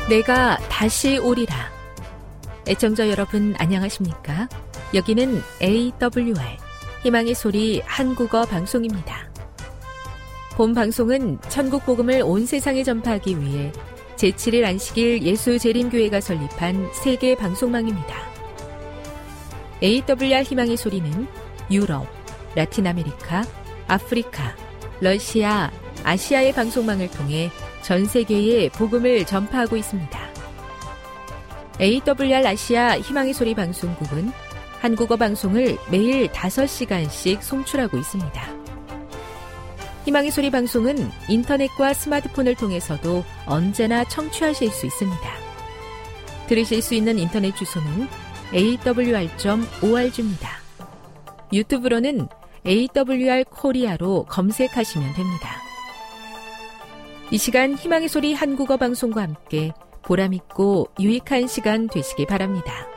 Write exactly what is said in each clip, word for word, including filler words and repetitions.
내가 다시 오리라. 애청자 여러분 안녕하십니까? 여기는 에이더블유알 희망의 소리 한국어 방송입니다. 본 방송은 천국 복음을 온 세상에 전파하기 위해 제칠 일 안식일 예수재림교회가 설립한 세계 방송망입니다. 에이더블유알 희망의 소리는 유럽, 라틴 아메리카, 아프리카, 러시아, 아시아의 방송망을 통해 전 세계에 복음을 전파하고 있습니다. 에이더블유알 아시아 희망의 소리 방송국은 한국어 방송을 매일 다섯 시간씩 송출하고 있습니다. 희망의 소리 방송은 인터넷과 스마트폰을 통해서도 언제나 청취하실 수 있습니다. 들으실 수 있는 인터넷 주소는 에이더블유알 닷 오알지입니다. 유튜브로는 에이더블유알 코리아로 검색하시면 됩니다. 이 시간 희망의 소리 한국어 방송과 함께 보람있고 유익한 시간 되시기 바랍니다.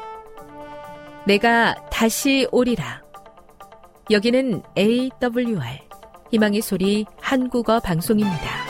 내가 다시 오리라. 여기는 에이더블유알 희망의 소리 한국어 방송입니다.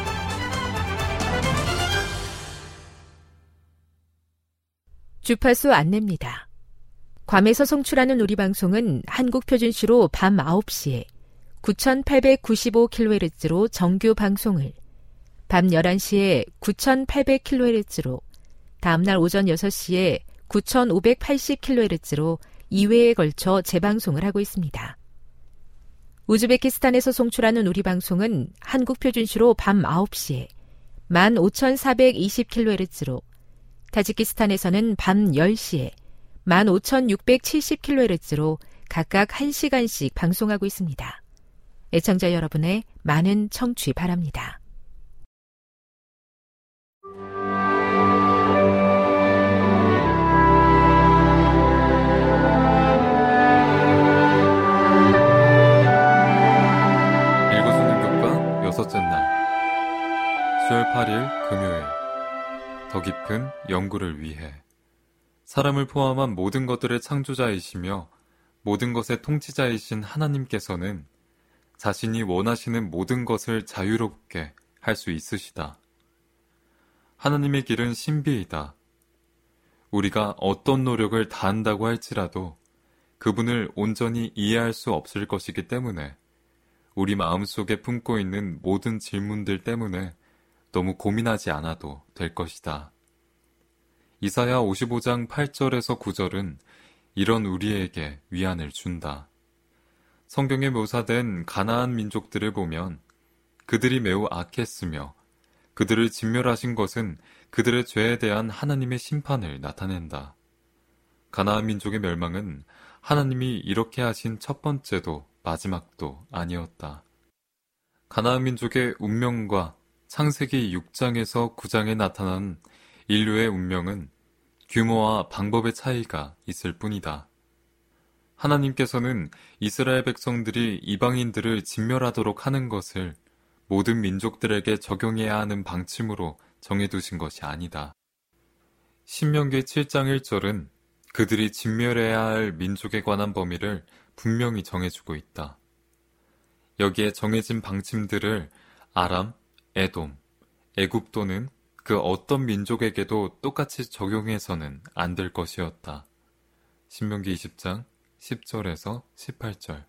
주파수 안내입니다. 괌에서 송출하는 우리 방송은 한국 표준시로 밤 아홉 시에 구천팔백구십오 킬로헤르츠로 정규 방송을, 밤 열한 시에 구천팔백 킬로헤르츠로, 다음날 오전 여섯 시에 구천오백팔십 킬로헤르츠로 이 회에 걸쳐 재방송을 하고 있습니다. 우즈베키스탄에서 송출하는 우리 방송은 한국 표준시로 밤 아홉 시에 만 오천사백이십 킬로헤르츠로, 타지키스탄에서는 밤 열 시에 만 오천육백칠십 킬로헤르츠로 각각 한 시간씩 방송하고 있습니다. 애청자 여러분의 많은 청취 바랍니다. 읽어주는 교과 여섯째 날 수월 팔 일 금요일. 더 깊은 연구를 위해 사람을 포함한 모든 것들의 창조자이시며 모든 것의 통치자이신 하나님께서는 자신이 원하시는 모든 것을 자유롭게 할 수 있으시다. 하나님의 길은 신비이다. 우리가 어떤 노력을 다한다고 할지라도 그분을 온전히 이해할 수 없을 것이기 때문에 우리 마음속에 품고 있는 모든 질문들 때문에 너무 고민하지 않아도 될 것이다. 이사야 오십오 장 팔 절에서 구 절은 이런 우리에게 위안을 준다. 성경에 묘사된 가나안 민족들을 보면 그들이 매우 악했으며 그들을 진멸하신 것은 그들의 죄에 대한 하나님의 심판을 나타낸다. 가나안 민족의 멸망은 하나님이 이렇게 하신 첫 번째도 마지막도 아니었다. 가나안 민족의 운명과 창세기 육 장에서 구 장에 나타난 인류의 운명은 규모와 방법의 차이가 있을 뿐이다. 하나님께서는 이스라엘 백성들이 이방인들을 진멸하도록 하는 것을 모든 민족들에게 적용해야 하는 방침으로 정해두신 것이 아니다. 신명기 칠 장 일 절은 그들이 진멸해야 할 민족에 관한 범위를 분명히 정해주고 있다. 여기에 정해진 방침들을 아람, 에돔, 애굽 또는 그 어떤 민족에게도 똑같이 적용해서는 안 될 것이었다. 신명기 이십 장 십 절에서 십팔 절.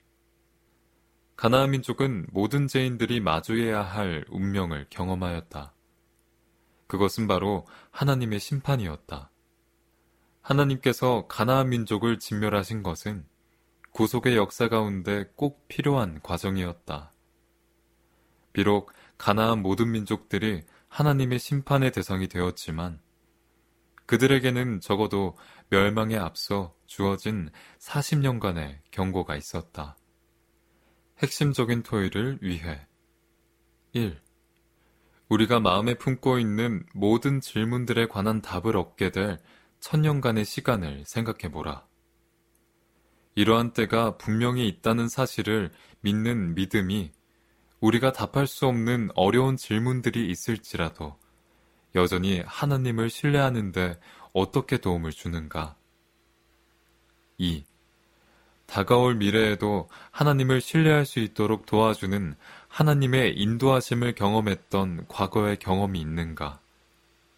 가나안 민족은 모든 죄인들이 마주해야 할 운명을 경험하였다. 그것은 바로 하나님의 심판이었다. 하나님께서 가나안 민족을 진멸하신 것은 구속의 역사 가운데 꼭 필요한 과정이었다. 비록 가나안 모든 민족들이 하나님의 심판의 대상이 되었지만 그들에게는 적어도 멸망에 앞서 주어진 사십 년간의 경고가 있었다. 핵심적인 토의를 위해 일. 우리가 마음에 품고 있는 모든 질문들에 관한 답을 얻게 될 천년간의 시간을 생각해보라. 이러한 때가 분명히 있다는 사실을 믿는 믿음이 우리가 답할 수 없는 어려운 질문들이 있을지라도 여전히 하나님을 신뢰하는데 어떻게 도움을 주는가? 이. 다가올 미래에도 하나님을 신뢰할 수 있도록 도와주는 하나님의 인도하심을 경험했던 과거의 경험이 있는가?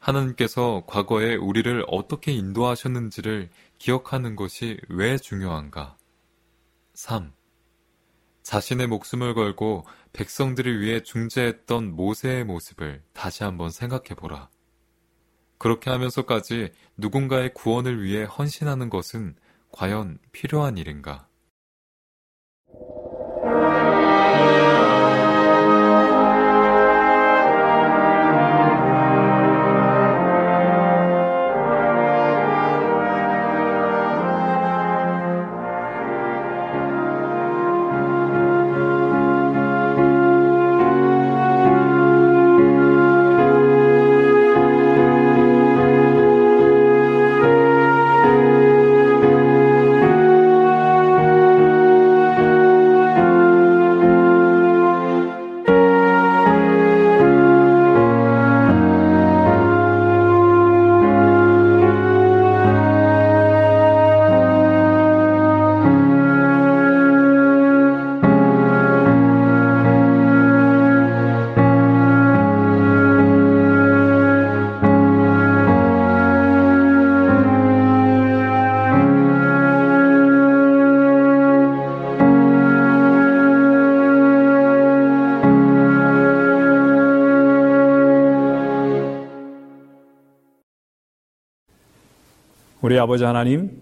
하나님께서 과거에 우리를 어떻게 인도하셨는지를 기억하는 것이 왜 중요한가? 삼. 자신의 목숨을 걸고 백성들을 위해 중재했던 모세의 모습을 다시 한번 생각해보라. 그렇게 하면서까지 누군가의 구원을 위해 헌신하는 것은 과연 필요한 일인가? 우리 아버지 하나님,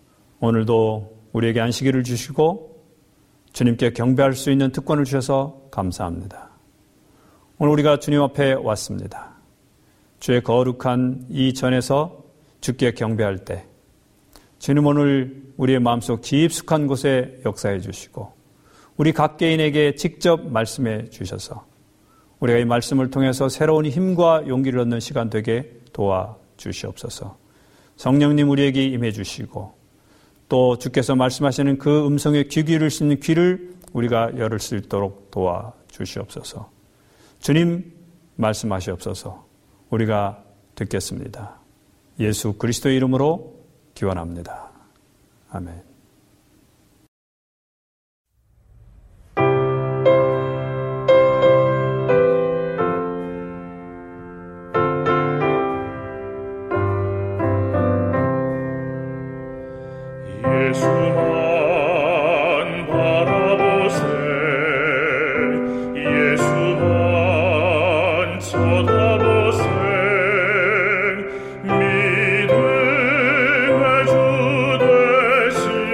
오늘도 우리에게 안식일을 주시고 주님께 경배할 수 있는 특권을 주셔서 감사합니다. 오늘 우리가 주님 앞에 왔습니다. 주의 거룩한 이 전에서 주께 경배할 때 주님 오늘 우리의 마음속 깊숙한 곳에 역사해 주시고 우리 각 개인에게 직접 말씀해 주셔서 우리가 이 말씀을 통해서 새로운 힘과 용기를 얻는 시간 되게 도와주시옵소서. 성령님 우리에게 임해 주시고 또 주께서 말씀하시는 그 음성에 귀 기울일 수 있는 귀를 우리가 열을 수 있도록 도와주시옵소서. 주님 말씀하시옵소서. 우리가 듣겠습니다. 예수 그리스도의 이름으로 기원합니다. 아멘. 믿음의 주 되시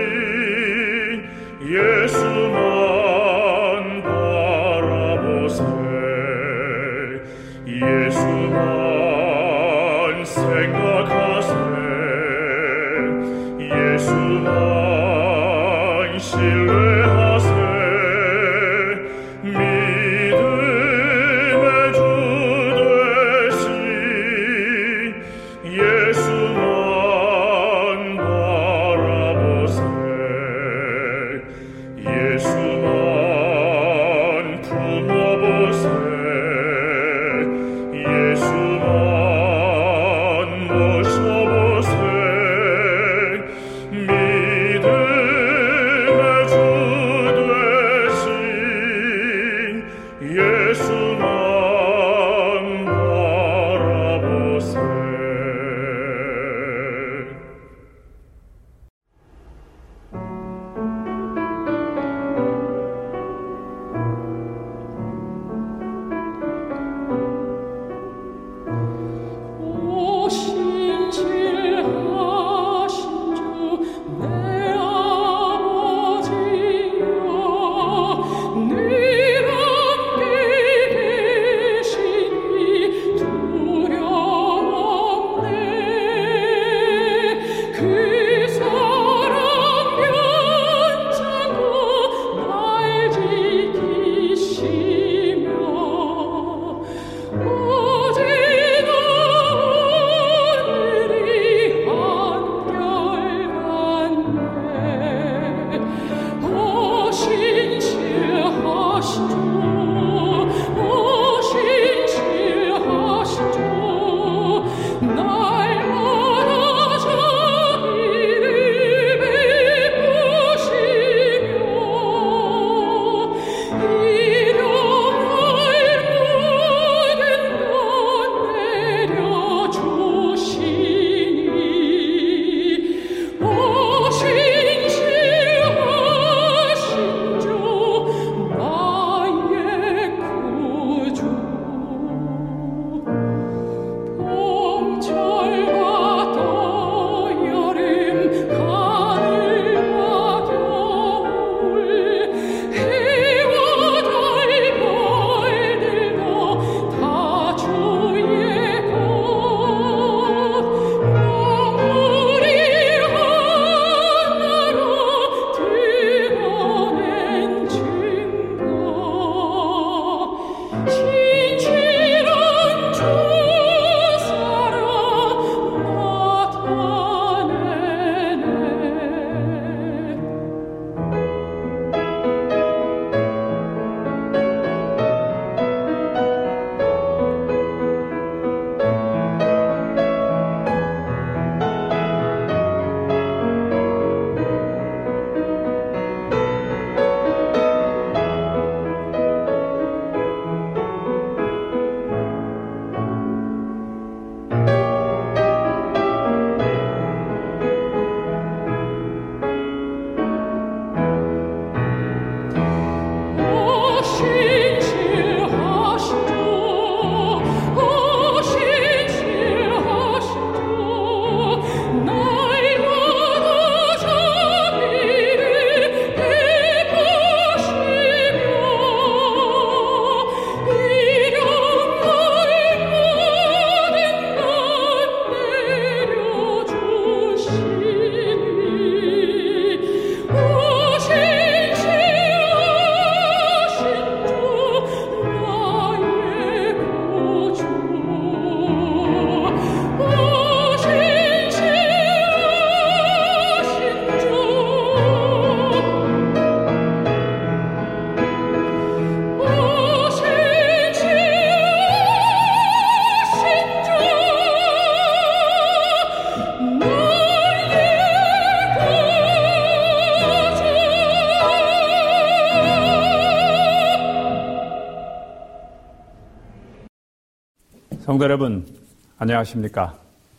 성도 여러분, 안녕하십니까?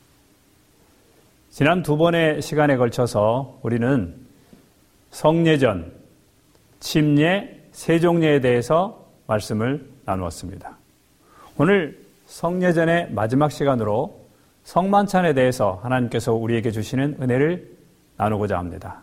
지난 두 번의 시간에 걸쳐서 우리는 성례전, 침례, 세종례에 대해서 말씀을 나누었습니다. 오늘 성례전의 마지막 시간으로 성만찬에 대해서 하나님께서 우리에게 주시는 은혜를 나누고자 합니다.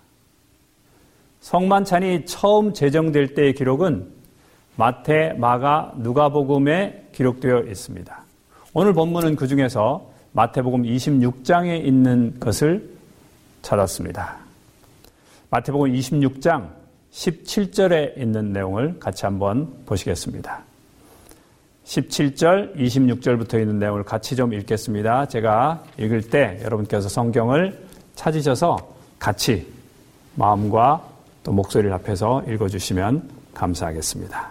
성만찬이 처음 제정될 때의 기록은 마태, 마가, 누가복음에 기록되어 있습니다. 오늘 본문은 그 중에서 마태복음 이십육 장에 있는 것을 찾았습니다. 마태복음 이십육 장 십칠 절에 있는 내용을 같이 한번 보시겠습니다. 십칠 절, 이십육 절부터 있는 내용을 같이 좀 읽겠습니다. 제가 읽을 때 여러분께서 성경을 찾으셔서 같이 마음과 또 목소리를 합해서 읽어주시면 감사하겠습니다.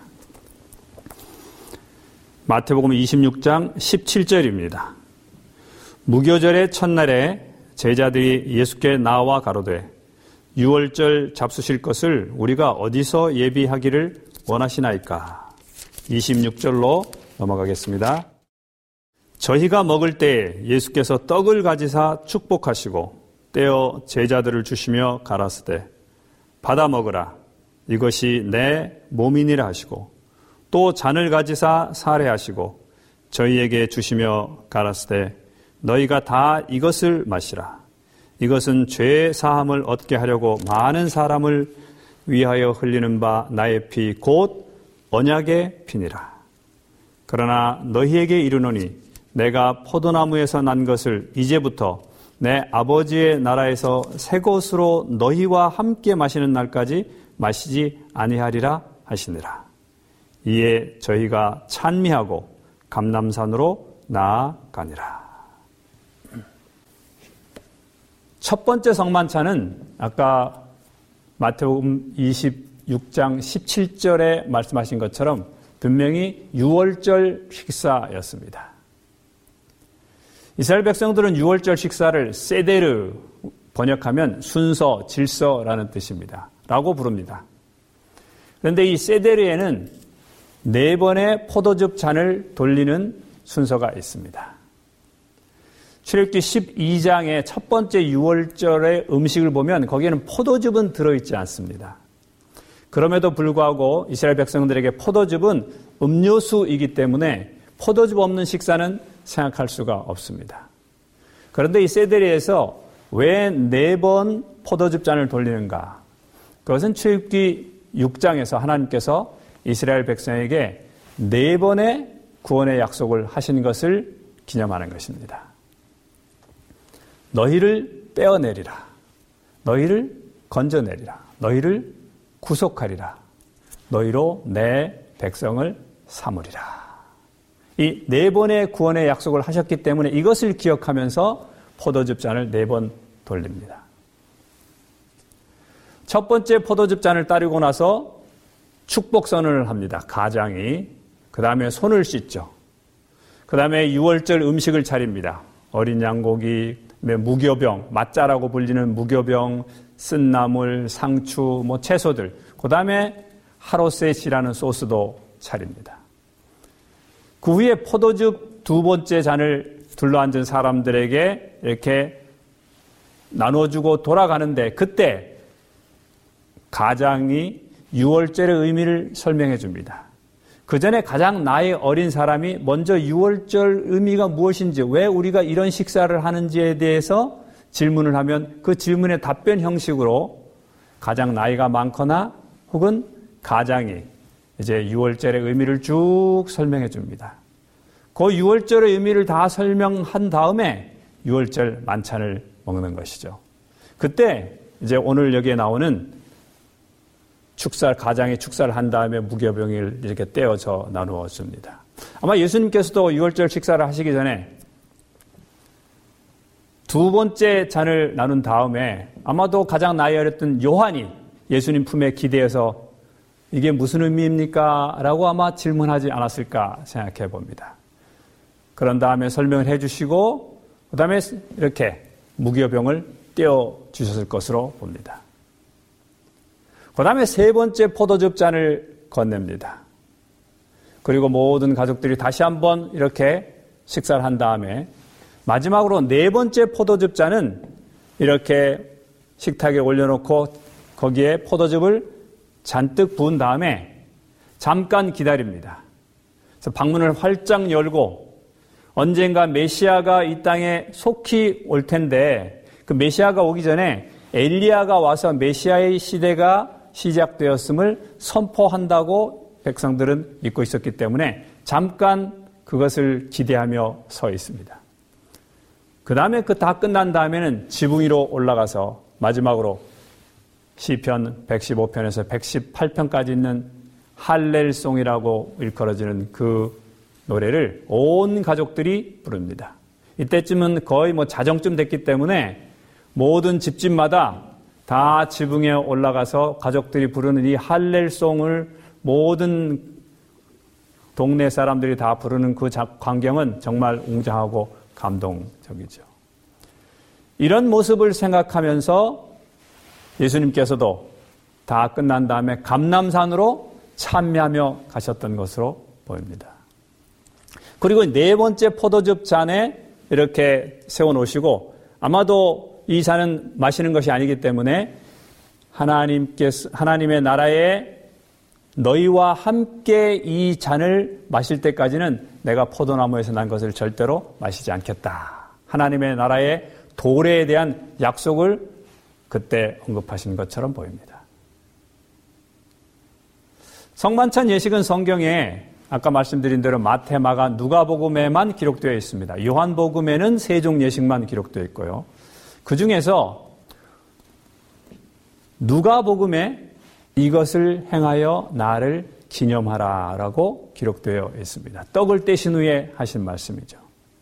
마태복음 이십육 장 십칠 절입니다. 무교절의 첫날에 제자들이 예수께 나와 가로되 유월절 잡수실 것을 우리가 어디서 예비하기를 원하시나이까? 이십육 절로 넘어가겠습니다. 저희가 먹을 때에 예수께서 떡을 가지사 축복하시고 떼어 제자들을 주시며 가라사대 받아 먹으라 이것이 내 몸이니라 하시고 또 잔을 가지사 사례하시고 저희에게 주시며 가라사대 너희가 다 이것을 마시라. 이것은 죄 사함을 얻게 하려고 많은 사람을 위하여 흘리는 바 나의 피 곧 언약의 피니라. 그러나 너희에게 이르노니 내가 포도나무에서 난 것을 이제부터 내 아버지의 나라에서 새 것으로 너희와 함께 마시는 날까지 마시지 아니하리라 하시니라. 이에 저희가 찬미하고 감람산으로 나아가니라. 첫 번째 성만찬은 아까 마태복음 이십육 장 십칠 절에 말씀하신 것처럼 분명히 유월절 식사였습니다. 이스라엘 백성들은 유월절 식사를 세데르, 번역하면 순서, 질서라는 뜻입니다. 라고 부릅니다. 그런데 이 세데르에는 네 번의 포도즙 잔을 돌리는 순서가 있습니다. 출애굽기 십이 장의 첫 번째 유월절의 음식을 보면 거기에는 포도즙은 들어있지 않습니다. 그럼에도 불구하고 이스라엘 백성들에게 포도즙은 음료수이기 때문에 포도즙 없는 식사는 생각할 수가 없습니다. 그런데 이 세데리에서 왜 네 번 포도즙 잔을 돌리는가? 그것은 출애굽기 육 장에서 하나님께서 이스라엘 백성에게 네 번의 구원의 약속을 하신 것을 기념하는 것입니다. 너희를 떼어내리라. 너희를 건져내리라. 너희를 구속하리라. 너희로 내 백성을 삼으리라. 이 네 번의 구원의 약속을 하셨기 때문에 이것을 기억하면서 포도즙 잔을 네 번 돌립니다. 첫 번째 포도즙 잔을 따르고 나서 축복 선언을 합니다. 가장이. 그 다음에 손을 씻죠. 그 다음에 유월절 음식을 차립니다. 어린 양고기, 무교병, 맛자라고 불리는 무교병, 쓴 나물, 상추, 뭐 채소들. 그 다음에 하로셋이라는 소스도 차립니다. 그 후에 포도즙 두 번째 잔을 둘러앉은 사람들에게 이렇게 나눠주고 돌아가는데 그때 가장이 유월절의 의미를 설명해 줍니다. 그 전에 가장 나이 어린 사람이 먼저 유월절 의미가 무엇인지, 왜 우리가 이런 식사를 하는지에 대해서 질문을 하면 그 질문의 답변 형식으로 가장 나이가 많거나 혹은 가장이 이제 유월절의 의미를 쭉 설명해 줍니다. 그 유월절의 의미를 다 설명한 다음에 유월절 만찬을 먹는 것이죠. 그때 이제 오늘 여기에 나오는 축살, 가장이 축사를 한 다음에 무교병을 이렇게 떼어서 나누어 줍니다. 아마 예수님께서도 유월절 식사를 하시기 전에 두 번째 잔을 나눈 다음에 아마도 가장 나이 어렸던 요한이 예수님 품에 기대어서 이게 무슨 의미입니까? 라고 아마 질문하지 않았을까 생각해 봅니다. 그런 다음에 설명을 해 주시고 그 다음에 이렇게 무교병을 떼어 주셨을 것으로 봅니다. 그 다음에 세 번째 포도즙 잔을 건넵니다. 그리고 모든 가족들이 다시 한번 이렇게 식사를 한 다음에 마지막으로 네 번째 포도즙 잔은 이렇게 식탁에 올려놓고 거기에 포도즙을 잔뜩 부은 다음에 잠깐 기다립니다. 그래서 방문을 활짝 열고 언젠가 메시아가 이 땅에 속히 올 텐데 그 메시아가 오기 전에 엘리야가 와서 메시아의 시대가 시작되었음을 선포한다고 백성들은 믿고 있었기 때문에 잠깐 그것을 기대하며 서 있습니다. 그 다음에 그 다 끝난 다음에는 지붕 위로 올라가서 마지막으로 시편 백십오 편에서 백십팔 편까지 있는 할렐송이라고 일컬어지는 그 노래를 온 가족들이 부릅니다. 이때쯤은 거의 뭐 자정쯤 됐기 때문에 모든 집집마다 다 지붕에 올라가서 가족들이 부르는 이 할렐송을 모든 동네 사람들이 다 부르는 그 광경은 정말 웅장하고 감동적이죠. 이런 모습을 생각하면서 예수님께서도 다 끝난 다음에 감람산으로 참여하며 가셨던 것으로 보입니다. 그리고 네 번째 포도즙 잔에 이렇게 세워놓으시고 아마도 이 잔은 마시는 것이 아니기 때문에 하나님께서, 하나님의 나라에 너희와 함께 이 잔을 마실 때까지는 내가 포도나무에서 난 것을 절대로 마시지 않겠다. 하나님의 나라의 도래에 대한 약속을 그때 언급하신 것처럼 보입니다. 성만찬 예식은 성경에 아까 말씀드린 대로 마태, 마가, 누가복음에만 기록되어 있습니다. 요한복음에는 세종 예식만 기록되어 있고요. 그 중에서 누가복음에 이것을 행하여 나를 기념하라 라고 기록되어 있습니다. 떡을 떼신 후에 하신 말씀이죠.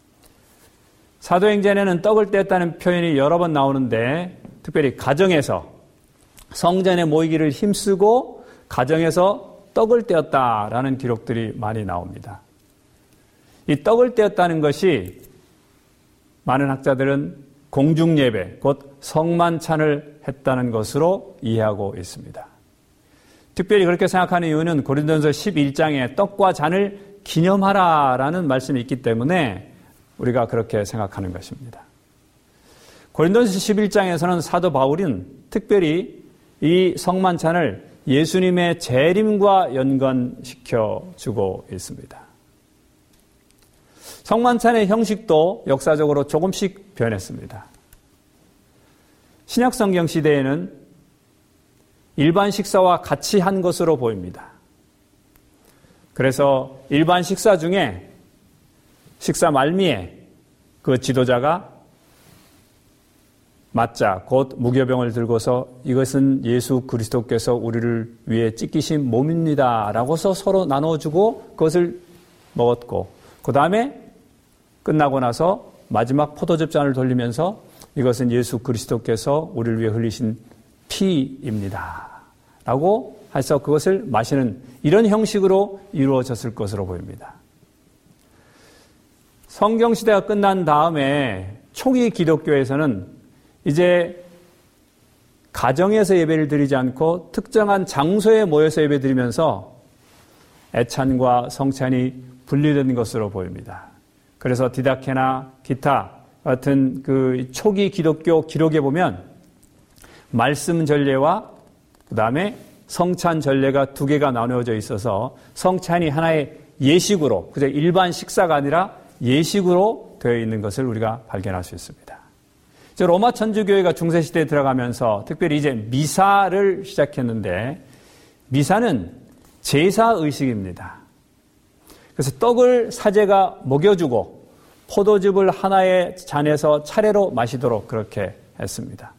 사도행전에는 떡을 뗐다는 표현이 여러 번 나오는데 특별히 가정에서 성전에 모이기를 힘쓰고 가정에서 떡을 떼었다라는 기록들이 많이 나옵니다. 이 떡을 떼었다는 것이 많은 학자들은 공중예배, 곧 성만찬을 했다는 것으로 이해하고 있습니다. 특별히 그렇게 생각하는 이유는 고린도전서 십일 장에 떡과 잔을 기념하라라는 말씀이 있기 때문에 우리가 그렇게 생각하는 것입니다. 고린도전서 십일 장에서는 사도 바울은 특별히 이 성만찬을 예수님의 재림과 연관시켜 주고 있습니다. 성만찬의 형식도 역사적으로 조금씩 변했습니다. 신약성경 시대에는 일반 식사와 같이 한 것으로 보입니다. 그래서 일반 식사 중에 식사 말미에 그 지도자가 맞자 곧 무교병을 들고서 이것은 예수 그리스도께서 우리를 위해 찢기신 몸입니다 라고서 서로 나눠주고 그것을 먹었고 그 다음에 끝나고 나서 마지막 포도즙 잔을 돌리면서 이것은 예수 그리스도께서 우리를 위해 흘리신 피입니다 라고 해서 그것을 마시는 이런 형식으로 이루어졌을 것으로 보입니다. 성경시대가 끝난 다음에 초기 기독교에서는 이제 가정에서 예배를 드리지 않고 특정한 장소에 모여서 예배 드리면서 애찬과 성찬이 분리된 것으로 보입니다. 그래서 디다케나 기타 같은 그 초기 기독교 기록에 보면 말씀 전례와 그 다음에 성찬 전례가 두 개가 나누어져 있어서 성찬이 하나의 예식으로, 그저 일반 식사가 아니라 예식으로 되어 있는 것을 우리가 발견할 수 있습니다. 이제 로마 천주교회가 중세시대에 들어가면서 특별히 이제 미사를 시작했는데 미사는 제사의식입니다. 그래서 떡을 사제가 먹여주고 포도즙을 하나의 잔에서 차례로 마시도록 그렇게 했습니다.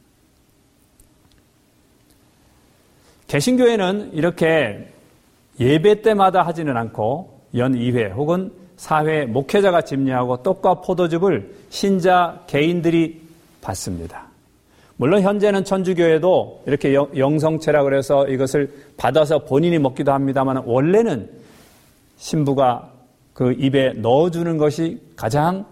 개신교회는 이렇게 예배 때마다 하지는 않고 연 이 회 혹은 사 회 목회자가 집례하고 떡과 포도즙을 신자 개인들이 받습니다. 물론 현재는 천주교회도 이렇게 영성체라 그래서 이것을 받아서 본인이 먹기도 합니다만 원래는 신부가 그 입에 넣어주는 것이 가장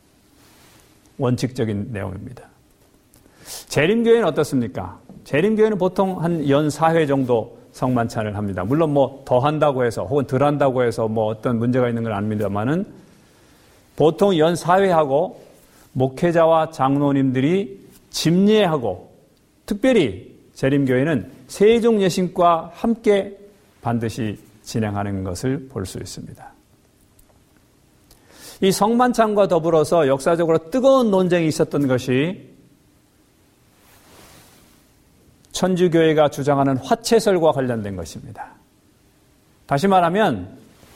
원칙적인 내용입니다. 재림교회는 어떻습니까? 재림교회는 보통 한 연 사 회 정도 성만찬을 합니다. 물론 뭐 더 한다고 해서 혹은 덜 한다고 해서 뭐 어떤 문제가 있는 건 아닙니다만은 보통 연사회하고 목회자와 장로님들이 집례하고 특별히 재림교회는 세종예신과 함께 반드시 진행하는 것을 볼 수 있습니다. 이 성만찬과 더불어서 역사적으로 뜨거운 논쟁이 있었던 것이 천주교회가 주장하는 화채설과 관련된 것입니다. 다시 말하면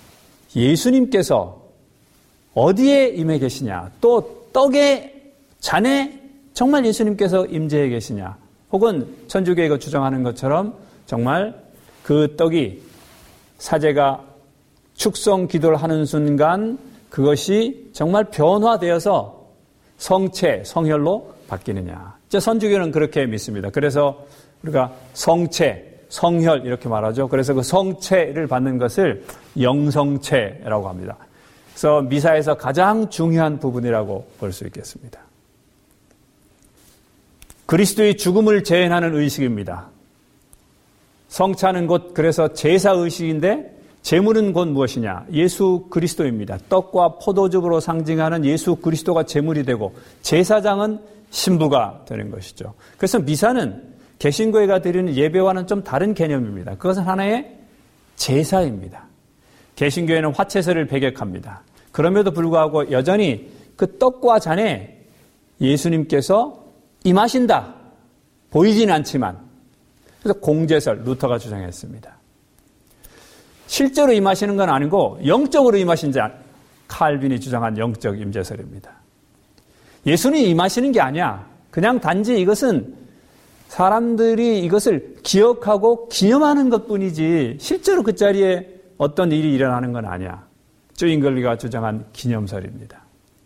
예수님께서 어디에 임해 계시냐, 또 떡의 잔에 정말 예수님께서 임재해 계시냐, 혹은 천주교회가 주장하는 것처럼 정말 그 떡이 사제가 축성 기도를 하는 순간 그것이 정말 변화되어서 성체, 성혈로 바뀌느냐. 이제 선주교는 그렇게 믿습니다. 그래서 우리가 성체, 성혈 이렇게 말하죠. 그래서 그 성체를 받는 것을 영성체라고 합니다. 그래서 미사에서 가장 중요한 부분이라고 볼 수 있겠습니다. 그리스도의 죽음을 재현하는 의식입니다. 성찬은 곧 그래서 제사 의식인데 제물은 곧 무엇이냐? 예수 그리스도입니다. 떡과 포도즙으로 상징하는 예수 그리스도가 제물이 되고 제사장은 신부가 되는 것이죠. 그래서 미사는 개신교회가 드리는 예배와는 좀 다른 개념입니다. 그것은 하나의 제사입니다. 개신교회는 화채설을 배격합니다. 그럼에도 불구하고 여전히 그 떡과 잔에 예수님께서 임하신다. 보이진 않지만. 그래서 공제설, 루터가 주장했습니다. 실제로 임하시는 건 아니고 영적으로 임하신 자, 칼빈이 주장한 영적 임재설입니다. 예수님이 임하시는 게 아니야. 그냥 단지 이것은 사람들이 이것을 기억하고 기념하는 것뿐이지 실제로 그 자리에 어떤 일이 일어나는 건 아니야. 주인글리가 주장한 기념설입니다.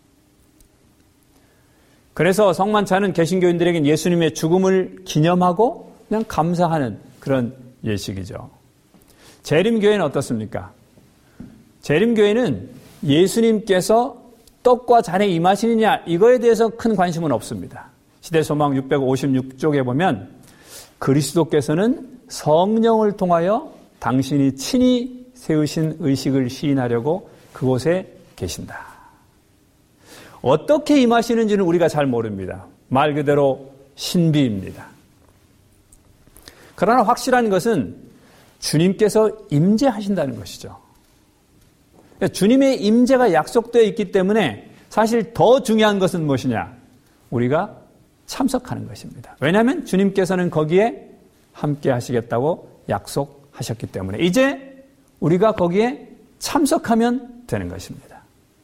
그래서 성만찬은 개신교인들에겐 예수님의 죽음을 기념하고 그냥 감사하는 그런 예식이죠. 재림교회는 어떻습니까? 재림교회는 예수님께서 떡과 잔에 임하시느냐 이거에 대해서 큰 관심은 없습니다. 시대소망 육백오십육 쪽에 보면 그리스도께서는 성령을 통하여 당신이 친히 세우신 의식을 시인하려고 그곳에 계신다. 어떻게 임하시는지는 우리가 잘 모릅니다. 말 그대로 신비입니다. 그러나 확실한 것은 주님께서 임재하신다는 것이죠. 주님의 임재가 약속되어 있기 때문에 사실 더 중요한 것은 무엇이냐? 우리가 참석하는 것입니다. 왜냐하면 주님께서는 거기에 함께 하시겠다고 약속하셨기 때문에 이제 우리가 거기에 참석하면 되는 것입니다.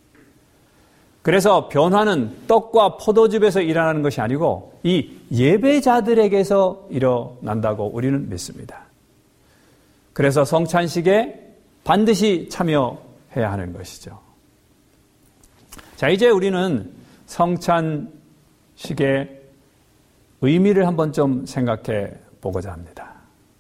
그래서 변화는 떡과 포도즙에서 일어나는 것이 아니고 이 예배자들에게서 일어난다고 우리는 믿습니다. 그래서 성찬식에 반드시 참여해야 하는 것이죠. 자, 이제 우리는 성찬식의 의미를 한번 좀 생각해 보고자 합니다.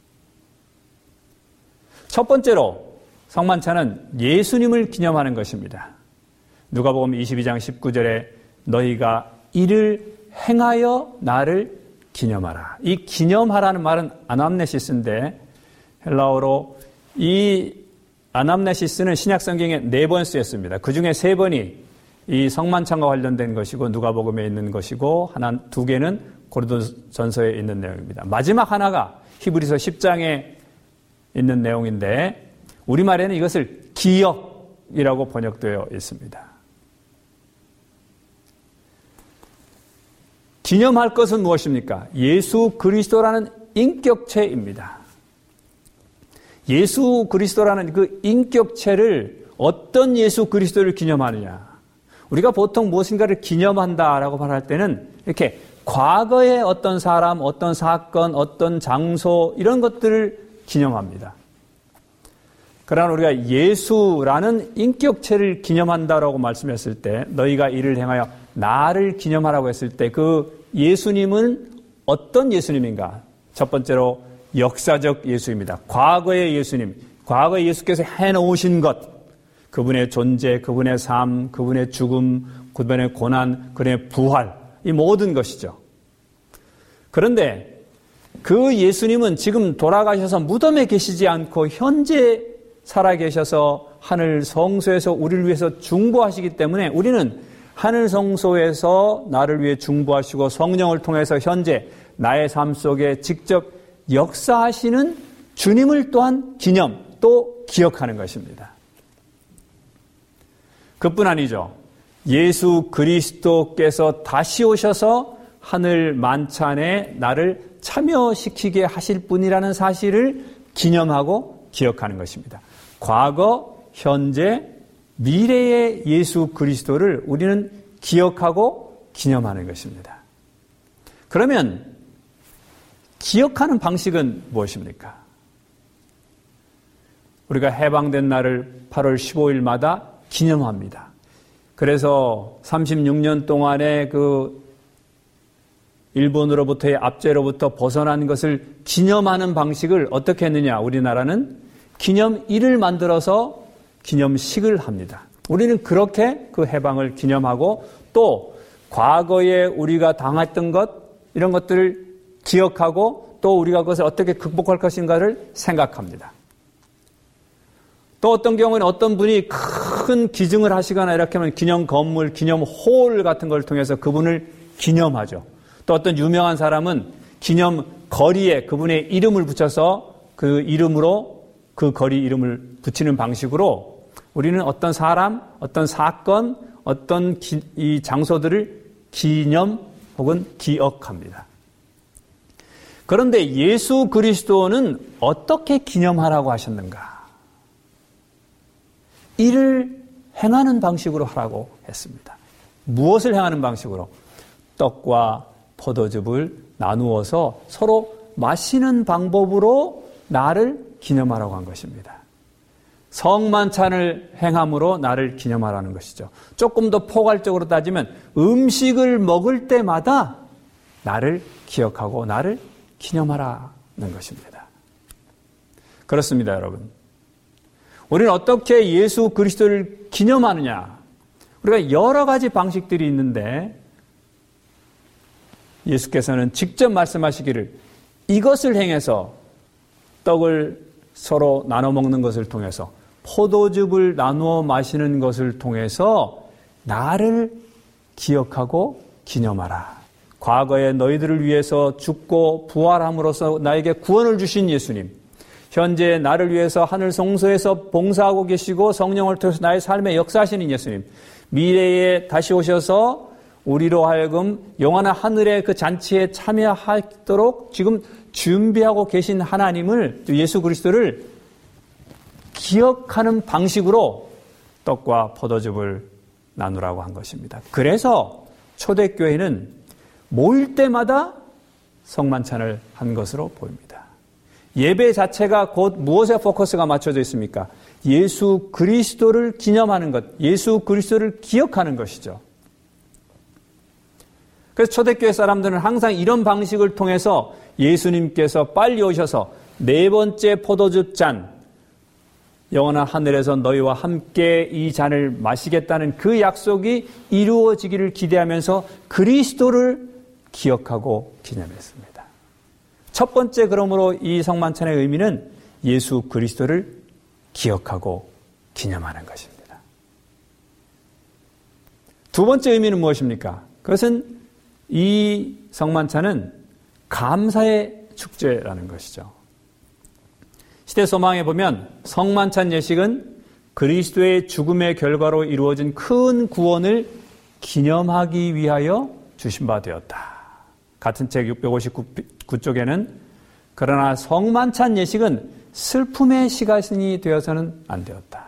첫 번째로 성만찬은 예수님을 기념하는 것입니다. 누가복음 이십이 장 십구 절에 너희가 이를 행하여 나를 기념하라. 이 기념하라는 말은 아남네시스인데 헬라어로 이 아남네시스는 신약성경에 네 번 쓰였습니다. 그중에 세 번이 이 성만찬과 관련된 것이고 누가복음에 있는 것이고 하나 두 개는 고린도전서에 있는 내용입니다. 마지막 하나가 히브리서 십 장에 있는 내용인데 우리말에는 이것을 기억이라고 번역되어 있습니다. 기념할 것은 무엇입니까? 예수 그리스도라는 인격체입니다. 예수 그리스도라는 그 인격체를 어떤 예수 그리스도를 기념하느냐? 우리가 보통 무엇인가를 기념한다라고 말할 때는 이렇게 과거의 어떤 사람, 어떤 사건, 어떤 장소 이런 것들을 기념합니다. 그러나 우리가 예수라는 인격체를 기념한다라고 말씀했을 때 너희가 이를 행하여 나를 기념하라고 했을 때 그 예수님은 어떤 예수님인가? 첫 번째로 역사적 예수입니다. 과거의 예수님, 과거에 예수께서 해놓으신 것, 그분의 존재, 그분의 삶, 그분의 죽음, 그분의 고난, 그분의 부활, 이 모든 것이죠. 그런데 그 예수님은 지금 돌아가셔서 무덤에 계시지 않고 현재 살아계셔서 하늘 성소에서 우리를 위해서 중보하시기 때문에 우리는 하늘 성소에서 나를 위해 중보하시고 성령을 통해서 현재 나의 삶 속에 직접 역사하시는 주님을 또한 기념 또 기억하는 것입니다. 그뿐 아니죠. 예수 그리스도께서 다시 오셔서 하늘 만찬에 나를 참여시키게 하실 분이라는 사실을 기념하고 기억하는 것입니다. 과거, 현재, 미래의 예수 그리스도를 우리는 기억하고 기념하는 것입니다. 그러면 기억하는 방식은 무엇입니까? 우리가 해방된 날을 팔월 십오일마다 기념합니다. 그래서 삼십육 년 동안의 그 일본으로부터의 압제로부터 벗어난 것을 기념하는 방식을 어떻게 했느냐? 우리나라는 기념일을 만들어서 기념식을 합니다. 우리는 그렇게 그 해방을 기념하고 또 과거에 우리가 당했던 것 이런 것들을 기억하고 또 우리가 그것을 어떻게 극복할 것인가를 생각합니다. 또 어떤 경우에는 어떤 분이 큰 기증을 하시거나 이렇게 하면 기념 건물, 기념 홀 같은 걸 통해서 그분을 기념하죠. 또 어떤 유명한 사람은 기념 거리에 그분의 이름을 붙여서 그 이름으로 그 거리 이름을 붙이는 방식으로 우리는 어떤 사람, 어떤 사건, 어떤 기, 이 장소들을 기념 혹은 기억합니다. 그런데 예수 그리스도는 어떻게 기념하라고 하셨는가? 이를 행하는 방식으로 하라고 했습니다. 무엇을 행하는 방식으로? 떡과 포도즙을 나누어서 서로 마시는 방법으로 나를 기념하라고 한 것입니다. 성만찬을 행함으로 나를 기념하라는 것이죠. 조금 더 포괄적으로 따지면 음식을 먹을 때마다 나를 기억하고 나를 기념하라는 것입니다. 그렇습니다, 여러분. 우리는 어떻게 예수 그리스도를 기념하느냐? 우리가 여러 가지 방식들이 있는데 예수께서는 직접 말씀하시기를 이것을 행해서 떡을 서로 나눠 먹는 것을 통해서 포도즙을 나누어 마시는 것을 통해서 나를 기억하고 기념하라. 과거에 너희들을 위해서 죽고 부활함으로써 나에게 구원을 주신 예수님, 현재 나를 위해서 하늘 성소에서 봉사하고 계시고 성령을 통해서 나의 삶에 역사하시는 예수님, 미래에 다시 오셔서 우리로 하여금 영원한 하늘의 그 잔치에 참여하도록 지금 준비하고 계신 하나님을, 예수 그리스도를 기억하는 방식으로 떡과 포도즙을 나누라고 한 것입니다. 그래서 초대교회는 모일 때마다 성만찬을 한 것으로 보입니다. 예배 자체가 곧 무엇에 포커스가 맞춰져 있습니까? 예수 그리스도를 기념하는 것, 예수 그리스도를 기억하는 것이죠. 그래서 초대교회 사람들은 항상 이런 방식을 통해서 예수님께서 빨리 오셔서 네 번째 포도즙 잔, 영원한 하늘에서 너희와 함께 이 잔을 마시겠다는 그 약속이 이루어지기를 기대하면서 그리스도를 기억하고 기념했습니다. 첫 번째 그러므로 이 성만찬의 의미는 예수 그리스도를 기억하고 기념하는 것입니다. 두 번째 의미는 무엇입니까? 그것은 이 성만찬은 감사의 축제라는 것이죠. 시대 소망에 보면 성만찬 예식은 그리스도의 죽음의 결과로 이루어진 큰 구원을 기념하기 위하여 주신 바 되었다. 같은 책 육백오십구 쪽에는 그러나 성만찬 예식은 슬픔의 시간이 되어서는 안 되었다.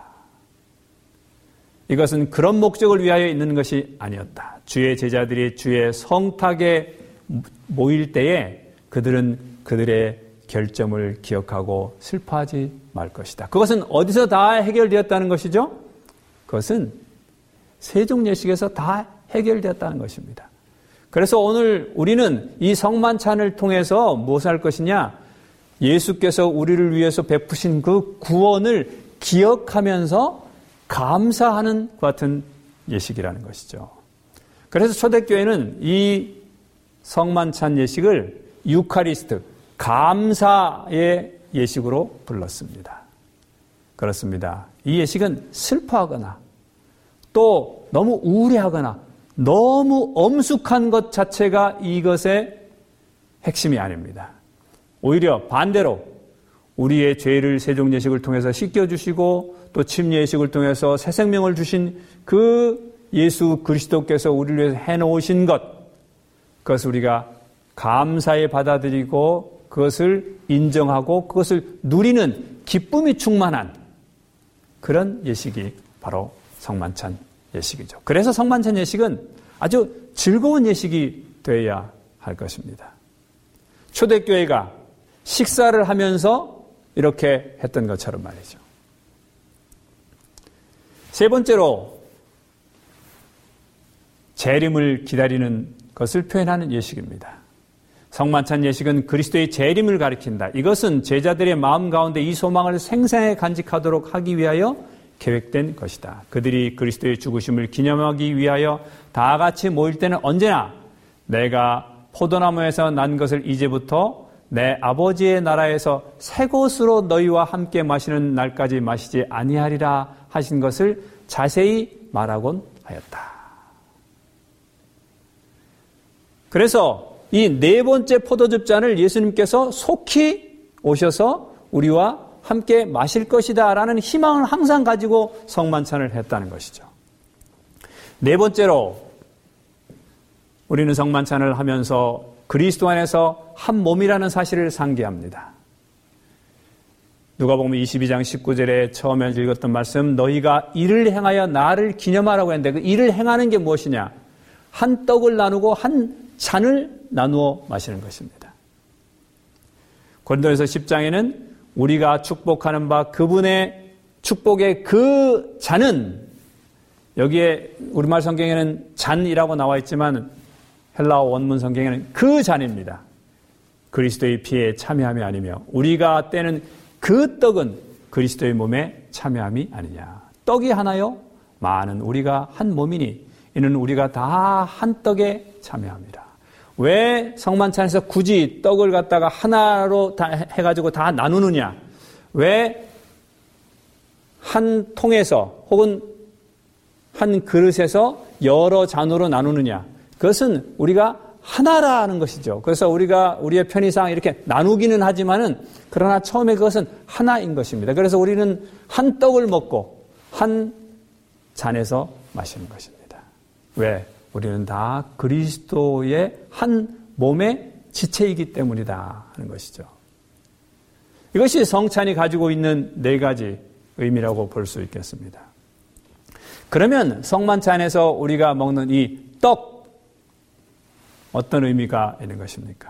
이것은 그런 목적을 위하여 있는 것이 아니었다. 주의 제자들이 주의 성탁에 모일 때에 그들은 그들의 결점을 기억하고 슬퍼하지 말 것이다. 그것은 어디서 다 해결되었다는 것이죠? 그것은 세종 예식에서 다 해결되었다는 것입니다. 그래서 오늘 우리는 이 성만찬을 통해서 무엇을 할 것이냐? 예수께서 우리를 위해서 베푸신 그 구원을 기억하면서 감사하는 것 같은 예식이라는 것이죠. 그래서 초대교회는 이 성만찬 예식을 유카리스트, 감사의 예식으로 불렀습니다. 그렇습니다. 이 예식은 슬퍼하거나 또 너무 우울해하거나 너무 엄숙한 것 자체가 이것의 핵심이 아닙니다. 오히려 반대로 우리의 죄를 세종 예식을 통해서 씻겨주시고 또 침례 예식을 통해서 새 생명을 주신 그 예수 그리스도께서 우리를 위해서 해놓으신 것, 그것을 우리가 감사히 받아들이고 그것을 인정하고 그것을 누리는 기쁨이 충만한 그런 예식이 바로 성만찬 예식이죠. 그래서 성만찬 예식은 아주 즐거운 예식이 되어야 할 것입니다. 초대교회가 식사를 하면서 이렇게 했던 것처럼 말이죠. 세 번째로 재림을 기다리는 것을 표현하는 예식입니다. 성만찬 예식은 그리스도의 재림을 가리킨다. 이것은 제자들의 마음 가운데 이 소망을 생생하게 간직하도록 하기 위하여 계획된 것이다. 그들이 그리스도의 죽으심을 기념하기 위하여 다 같이 모일 때는 언제나 내가 포도나무에서 난 것을 이제부터 내 아버지의 나라에서 새 것으로 너희와 함께 마시는 날까지 마시지 아니하리라 하신 것을 자세히 말하곤 하였다. 그래서 이 네 번째 포도즙 잔을 예수님께서 속히 오셔서 우리와 함께 마실 것이다 라는 희망을 항상 가지고 성만찬을 했다는 것이죠. 네 번째로 우리는 성만찬을 하면서 그리스도 안에서 한 몸이라는 사실을 상기합니다. 누가복음 이십이 장 십구 절에 처음에 읽었던 말씀, 너희가 이를 행하여 나를 기념하라고 했는데 그 이를 행하는 게 무엇이냐? 한 떡을 나누고 한 잔을 나누어 마시는 것입니다. 고린도전서 십 장에는 우리가 축복하는 바 그분의 축복의 그 잔은, 여기에 우리말 성경에는 잔이라고 나와 있지만 헬라어 원문 성경에는 그 잔입니다. 그리스도의 피에 참여함이 아니며 우리가 떼는 그 떡은 그리스도의 몸에 참여함이 아니냐. 떡이 하나요? 많은 우리가 한 몸이니 이는 우리가 다 한 떡에 참여합니다. 왜 성만찬에서 굳이 떡을 갖다가 하나로 다 해가지고 다 나누느냐? 왜 한 통에서 혹은 한 그릇에서 여러 잔으로 나누느냐? 그것은 우리가 하나라는 것이죠. 그래서 우리가 우리의 편의상 이렇게 나누기는 하지만은 그러나 처음에 그것은 하나인 것입니다. 그래서 우리는 한 떡을 먹고 한 잔에서 마시는 것입니다. 왜? 우리는 다 그리스도의 한 몸의 지체이기 때문이다 하는 것이죠. 이것이 성찬이 가지고 있는 네 가지 의미라고 볼 수 있겠습니다. 그러면 성만찬에서 우리가 먹는 이 떡, 어떤 의미가 있는 것입니까?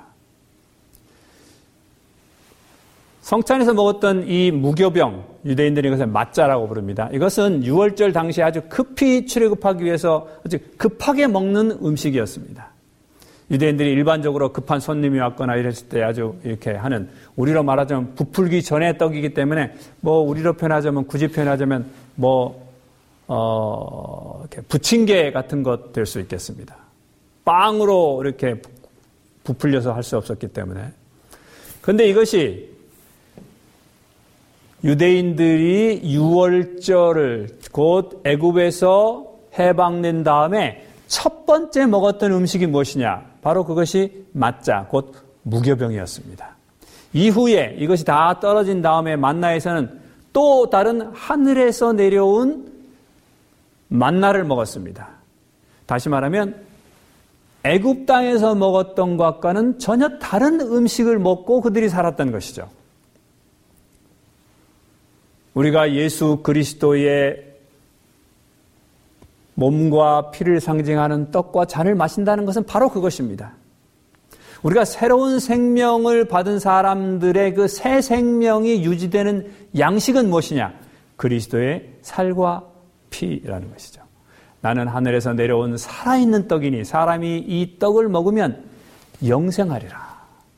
성찬에서 먹었던 이 무교병, 유대인들이 이것을 맞자라고 부릅니다. 이것은 유월절 당시에 아주 급히 출애굽하기 위해서 아주 급하게 먹는 음식이었습니다. 유대인들이 일반적으로 급한 손님이 왔거나 이랬을 때 아주 이렇게 하는, 우리로 말하자면 부풀기 전의 떡이기 때문에 뭐 우리로 표현하자면, 굳이 표현하자면 뭐 어, 이렇게 부침개 같은 것 될 수 있겠습니다. 빵으로 이렇게 부풀려서 할 수 없었기 때문에. 그런데 이것이 유대인들이 유월절을 곧 애굽에서 해방된 다음에 첫 번째 먹었던 음식이 무엇이냐? 바로 그것이 맞자, 곧 무교병이었습니다. 이후에 이것이 다 떨어진 다음에 만나에서는 또 다른 하늘에서 내려온 만나를 먹었습니다. 다시 말하면 애굽 땅에서 먹었던 것과는 전혀 다른 음식을 먹고 그들이 살았던 것이죠. 우리가 예수 그리스도의 몸과 피를 상징하는 떡과 잔을 마신다는 것은 바로 그것입니다. 우리가 새로운 생명을 받은 사람들의 그 새 생명이 유지되는 양식은 무엇이냐? 그리스도의 살과 피라는 것이죠. 나는 하늘에서 내려온 살아있는 떡이니 사람이 이 떡을 먹으면 영생하리라.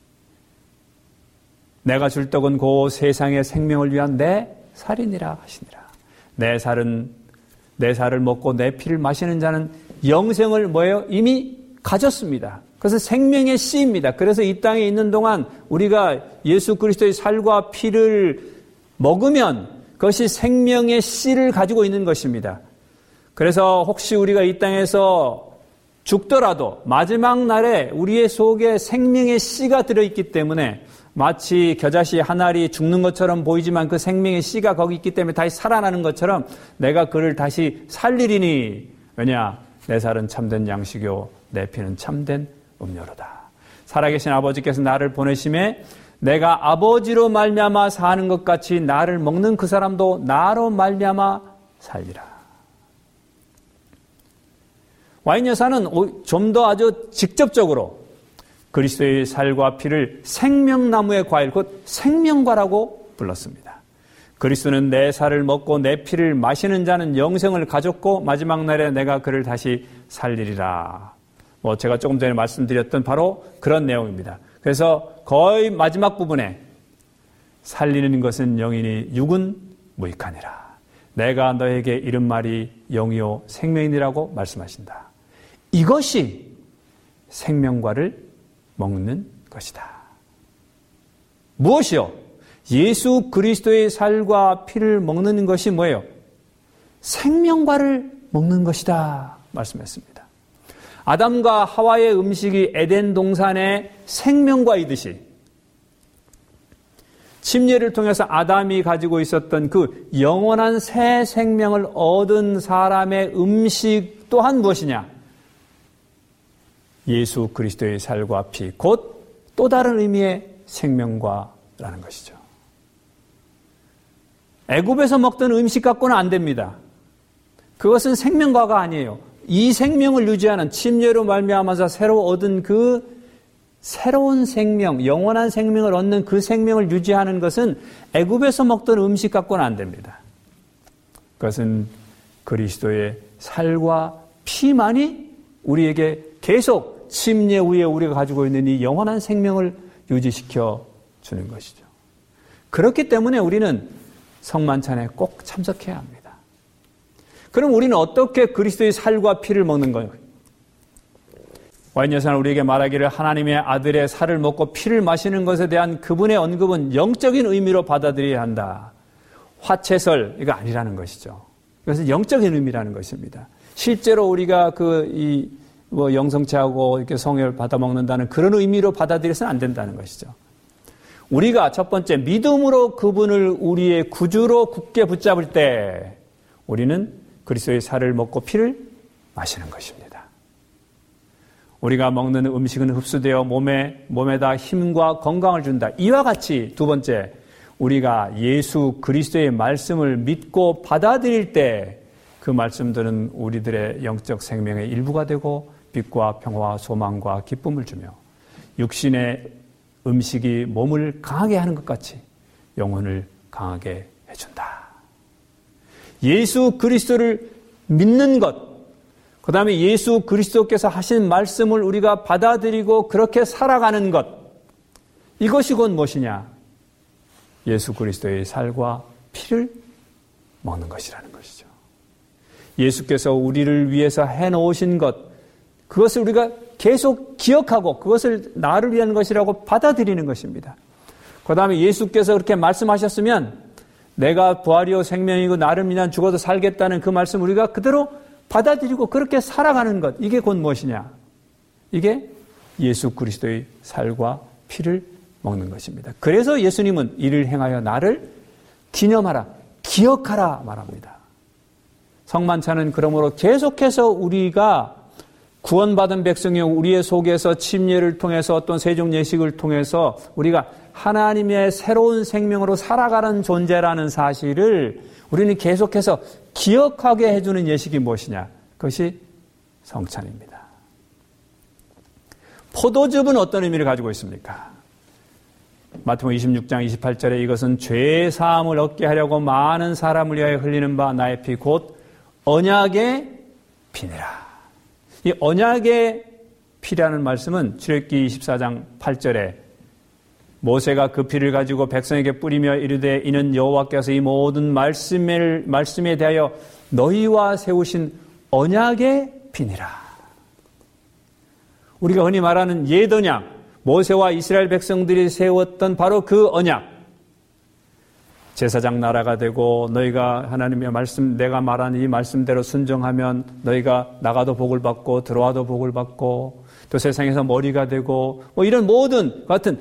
내가 줄 떡은 그 세상의 생명을 위한 내 살이니라 하시니라. 내 살은 내 살을 먹고 내 피를 마시는 자는 영생을 뭐예요? 이미 가졌습니다. 그래서 생명의 씨입니다. 그래서 이 땅에 있는 동안 우리가 예수 그리스도의 살과 피를 먹으면 그것이 생명의 씨를 가지고 있는 것입니다. 그래서 혹시 우리가 이 땅에서 죽더라도 마지막 날에 우리의 속에 생명의 씨가 들어있기 때문에 마치 겨자씨 한 알이 죽는 것처럼 보이지만 그 생명의 씨가 거기 있기 때문에 다시 살아나는 것처럼 내가 그를 다시 살리리니 왜냐? 내 살은 참된 양식이요 내 피는 참된 음료로다. 살아계신 아버지께서 나를 보내심에 내가 아버지로 말미암아 사는 것 같이 나를 먹는 그 사람도 나로 말미암아 살리라. 와인 여사는 좀 더 아주 직접적으로 그리스도의 살과 피를 생명나무의 과일, 곧 생명과라고 불렀습니다. 그리스도는 내 살을 먹고 내 피를 마시는 자는 영생을 가졌고 마지막 날에 내가 그를 다시 살리리라. 뭐 제가 조금 전에 말씀드렸던 바로 그런 내용입니다. 그래서 거의 마지막 부분에 살리는 것은 영이니 육은 무익하니라. 내가 너에게 이른 말이 영이요 생명이니라고 말씀하신다. 이것이 생명과를 먹는 것이다. 무엇이요? 예수 그리스도의 살과 피를 먹는 것이 뭐예요? 생명과를 먹는 것이다 말씀했습니다. 아담과 하와의 음식이 에덴 동산의 생명과이듯이 침례를 통해서 아담이 가지고 있었던 그 영원한 새 생명을 얻은 사람의 음식 또한 무엇이냐? 예수 그리스도의 살과 피, 곧 또 다른 의미의 생명과라는 것이죠. 애굽에서 먹던 음식 갖고는 안 됩니다. 그것은 생명과가 아니에요. 이 생명을 유지하는 침례로 말미암아서 새로 얻은 그 새로운 생명, 영원한 생명을 얻는 그 생명을 유지하는 것은 애굽에서 먹던 음식 갖고는 안 됩니다. 그것은 그리스도의 살과 피만이 우리에게 계속 침례 후에 우리가 가지고 있는 이 영원한 생명을 유지시켜 주는 것이죠. 그렇기 때문에 우리는 성만찬에 꼭 참석해야 합니다. 그럼 우리는 어떻게 그리스도의 살과 피를 먹는 거예요? 와인 여사는 우리에게 말하기를 하나님의 아들의 살을 먹고 피를 마시는 것에 대한 그분의 언급은 영적인 의미로 받아들여야 한다. 화채설, 이거 아니라는 것이죠. 이것은 영적인 의미라는 것입니다. 실제로 우리가 그, 이, 뭐, 영성체하고 이렇게 성혈 받아 먹는다는 그런 의미로 받아들여서는 안 된다는 것이죠. 우리가 첫 번째, 믿음으로 그분을 우리의 구주로 굳게 붙잡을 때, 우리는 그리스도의 살을 먹고 피를 마시는 것입니다. 우리가 먹는 음식은 흡수되어 몸에, 몸에다 힘과 건강을 준다. 이와 같이 두 번째, 우리가 예수 그리스도의 말씀을 믿고 받아들일 때 그 말씀들은 우리들의 영적 생명의 일부가 되고 빛과 평화와 소망과 기쁨을 주며 육신의 음식이 몸을 강하게 하는 것 같이 영혼을 강하게 해준다. 예수 그리스도를 믿는 것, 그 다음에 예수 그리스도께서 하신 말씀을 우리가 받아들이고 그렇게 살아가는 것, 이것이 곧 무엇이냐? 예수 그리스도의 살과 피를 먹는 것이라는 것이죠. 예수께서 우리를 위해서 해놓으신 것, 그것을 우리가 계속 기억하고 그것을 나를 위한 것이라고 받아들이는 것입니다. 그 다음에 예수께서 그렇게 말씀하셨으면 내가 부활이요 생명이고 나를 위한 죽어도 살겠다는 그 말씀 우리가 그대로 받아들이고 그렇게 살아가는 것, 이게 곧 무엇이냐? 이게 예수 그리스도의 살과 피를 먹는 것입니다. 그래서 예수님은 이를 행하여 나를 기념하라, 기억하라 말합니다. 성만찬은 그러므로 계속해서 우리가 구원받은 백성이 우리의 속에서 침례를 통해서 어떤 세종 예식을 통해서 우리가 하나님의 새로운 생명으로 살아가는 존재라는 사실을 우리는 계속해서 기억하게 해주는 예식이 무엇이냐? 그것이 성찬입니다. 포도즙은 어떤 의미를 가지고 있습니까? 마태복음 이십육 장 이십팔 절에 이것은 죄 사함을 얻게 하려고 많은 사람을 위하여 흘리는 바 나의 피 곧 언약의 피니라. 이 언약의 피라는 말씀은 출애굽기 이십사 장 팔 절에 모세가 그 피를 가지고 백성에게 뿌리며 이르되 이는 여호와께서 이 모든 말씀을, 말씀에 대하여 너희와 세우신 언약의 피니라. 우리가 흔히 말하는 옛 언약, 모세와 이스라엘 백성들이 세웠던 바로 그 언약, 제사장 나라가 되고 너희가 하나님의 말씀, 내가 말한 이 말씀대로 순종하면 너희가 나가도 복을 받고 들어와도 복을 받고 또 세상에서 머리가 되고 뭐 이런 모든 같은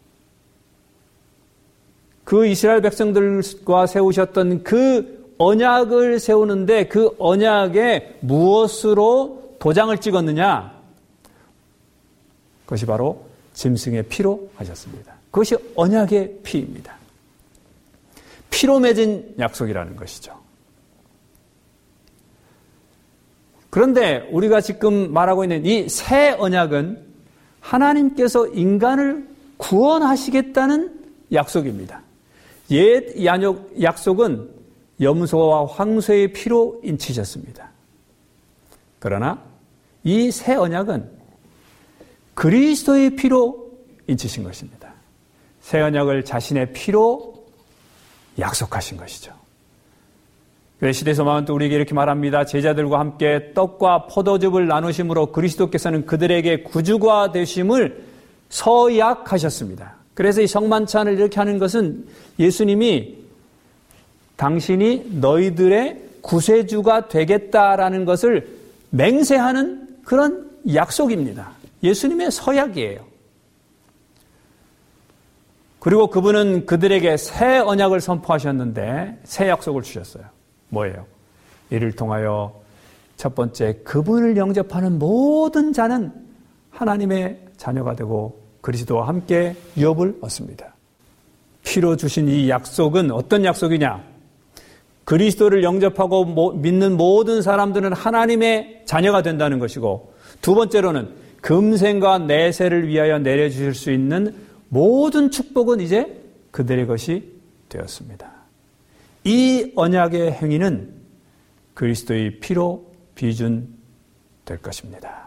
그 이스라엘 백성들과 세우셨던 그 언약을 세우는데 그 언약에 무엇으로 도장을 찍었느냐? 그것이 바로 짐승의 피로 하셨습니다. 그것이 언약의 피입니다. 피로 맺은 약속이라는 것이죠. 그런데 우리가 지금 말하고 있는 이 새 언약은 하나님께서 인간을 구원하시겠다는 약속입니다. 옛 약속은 염소와 황소의 피로 인치셨습니다. 그러나 이 새 언약은 그리스도의 피로 인치신 것입니다. 새 언약을 자신의 피로 약속하신 것이죠. 그래서 시대소망은 또 우리에게 이렇게 말합니다. 제자들과 함께 떡과 포도즙을 나누심으로 그리스도께서는 그들에게 구주가 되심을 서약하셨습니다. 그래서 이 성만찬을 이렇게 하는 것은 예수님이 당신이 너희들의 구세주가 되겠다라는 것을 맹세하는 그런 약속입니다. 예수님의 서약이에요. 그리고 그분은 그들에게 새 언약을 선포하셨는데 새 약속을 주셨어요. 뭐예요? 이를 통하여 첫 번째 그분을 영접하는 모든 자는 하나님의 자녀가 되고 그리스도와 함께 유업을 얻습니다. 피로 주신 이 약속은 어떤 약속이냐? 그리스도를 영접하고 믿는 모든 사람들은 하나님의 자녀가 된다는 것이고 두 번째로는 금생과 내세를 위하여 내려주실 수 있는 모든 축복은 이제 그들의 것이 되었습니다. 이 언약의 행위는 그리스도의 피로 비준될 것입니다.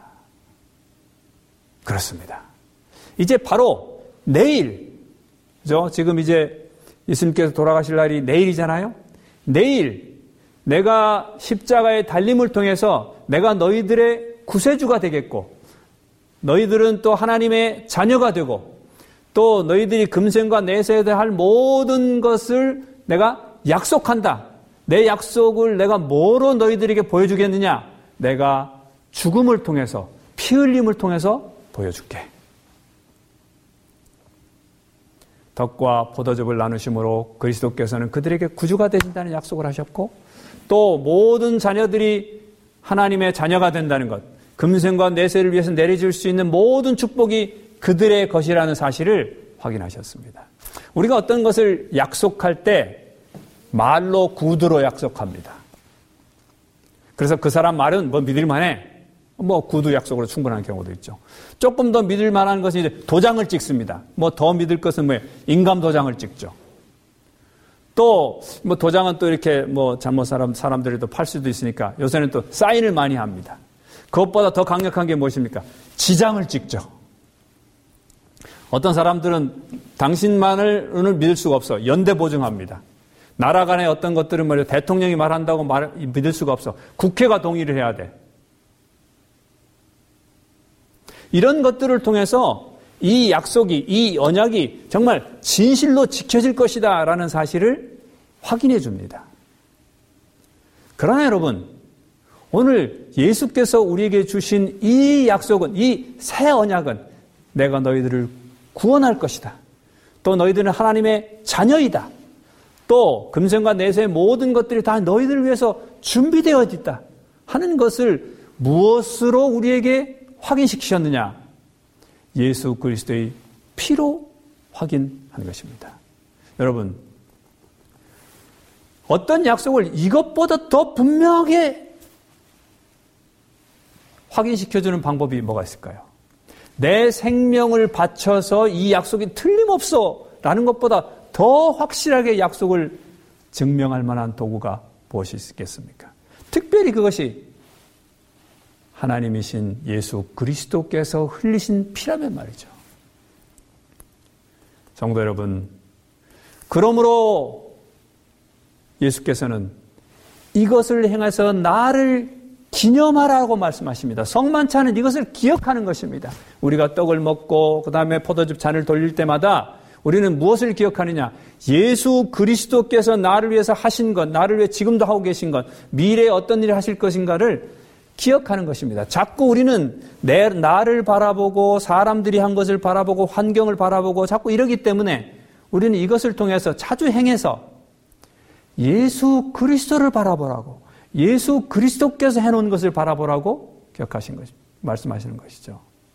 그렇습니다. 이제 바로 내일, 그죠? 지금 이제 예수님께서 돌아가실 날이 내일이잖아요? 내일 내가 십자가의 달림을 통해서 내가 너희들의 구세주가 되겠고 너희들은 또 하나님의 자녀가 되고 또 너희들이 금생과 내세에 할 모든 것을 내가 약속한다. 내 약속을 내가 뭐로 너희들에게 보여주겠느냐? 내가 죽음을 통해서 피 흘림을 통해서 보여줄게. 떡과 포도즙을 나누심으로 그리스도께서는 그들에게 구주가 되신다는 약속을 하셨고 또 모든 자녀들이 하나님의 자녀가 된다는 것, 금생과 내세를 위해서 내려줄 수 있는 모든 축복이 그들의 것이라는 사실을 확인하셨습니다. 우리가 어떤 것을 약속할 때 말로 구두로 약속합니다. 그래서 그 사람 말은 뭐 믿을만해. 뭐 구두 약속으로 충분한 경우도 있죠. 조금 더 믿을 만한 것은 이제 도장을 찍습니다. 뭐 더 믿을 것은 뭐예요? 인감 도장을 찍죠. 또 뭐 도장은 또 이렇게 뭐 잘못 사람 사람들이 또 팔 수도 있으니까 요새는 또 사인을 많이 합니다. 그것보다 더 강력한 게 무엇입니까? 지장을 찍죠. 어떤 사람들은 당신만을 믿을 수가 없어. 연대 보증합니다. 나라 간의 어떤 것들은 말이야 대통령이 말한다고 말, 믿을 수가 없어. 국회가 동의를 해야 돼. 이런 것들을 통해서 이 약속이, 이 언약이 정말 진실로 지켜질 것이다 라는 사실을 확인해 줍니다. 그러나 여러분, 오늘 예수께서 우리에게 주신 이 약속은, 이 새 언약은 내가 너희들을 구원할 것이다. 또 너희들은 하나님의 자녀이다. 또 금생과 내세의 모든 것들이 다 너희들을 위해서 준비되어 있다 하는 것을 무엇으로 우리에게 확인시키셨느냐? 예수 그리스도의 피로 확인한 것입니다. 여러분, 어떤 약속을 이것보다 더 분명하게 확인시켜주는 방법이 뭐가 있을까요? 내 생명을 바쳐서 이 약속이 틀림없어 라는 것보다 더 확실하게 약속을 증명할 만한 도구가 무엇이 있겠습니까? 특별히 그것이 하나님이신 예수 그리스도께서 흘리신 피라면 말이죠. 성도 여러분, 그러므로 예수께서는 이것을 행해서 나를 기념하라고 말씀하십니다. 성만찬은 이것을 기억하는 것입니다. 우리가 떡을 먹고 그 다음에 포도즙 잔을 돌릴 때마다 우리는 무엇을 기억하느냐? 예수 그리스도께서 나를 위해서 하신 것, 나를 위해 지금도 하고 계신 것, 미래에 어떤 일을 하실 것인가를 기억하는 것입니다. 자꾸 우리는 내, 나를 바라보고 사람들이 한 것을 바라보고 환경을 바라보고 자꾸 이러기 때문에 우리는 이것을 통해서 자주 행해서 예수 그리스도를 바라보라고, 예수 그리스도께서 해놓은 것을 바라보라고 기억하신 것입니다. 말씀하시는 것이죠.